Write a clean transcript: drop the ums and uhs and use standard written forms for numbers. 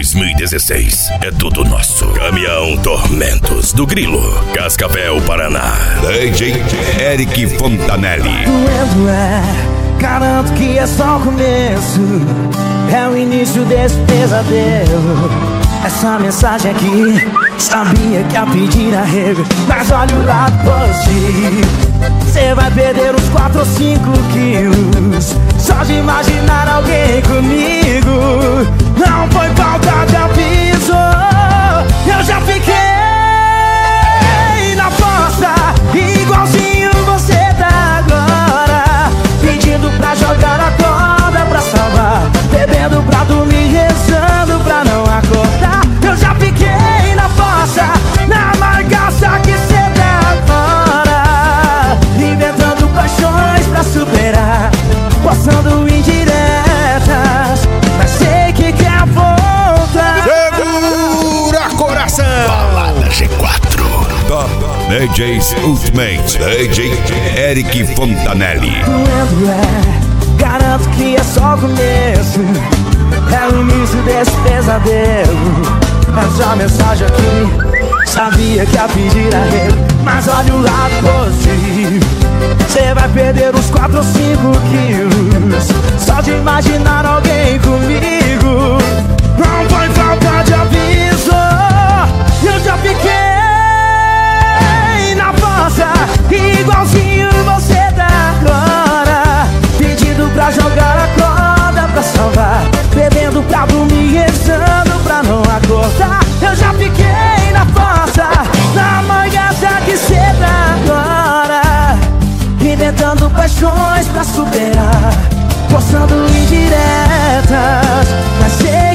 2016 é tudo nosso. Caminhão Tormentos do Grilo, Cascavel, Paraná. DJ Eric Fontanelli. Doendo garanto que é só o começo. É o início desse pesadelo. Essa mensagem aqui, sabia que ia pedir arrego, mas olha o lado positivo. Cê vai perder uns 4 ou 5 quilos só de imaginar alguém comigo. Não foi falta de aviso, eu já fiquei na fossa, igualzinho você tá agora, pedindo pra jogar a corda pra salvar, bebendo pra dormir, rezando pra não acordar. Eu já fiquei na fossa, na margaça que cê dá fora, inventando paixões pra superar, postando indiretas, mas sei que quer voltar. Segura coração! Balada G4 Top DJs Ultimate, DJ Eric Fontanelli. Doendo garanto que é só o começo. É o início desse pesadelo. Essa mensagem aqui, sabia que ia pedir arrego, mas olha o lado positivo. Cê vai perder uns 4 ou 5 quilos só de imaginar alguém comigo. Não foi falta de aviso, eu já fiquei na fossa, igualzinho você tá agora, pedindo pra jogar a corda pra salvar, bebendo pra dormir, rezando pra não acordar. Eu já fiquei na fossa, na mangaça que cê tá agora, inventando paixões pra superar, postando indiretas, mas sei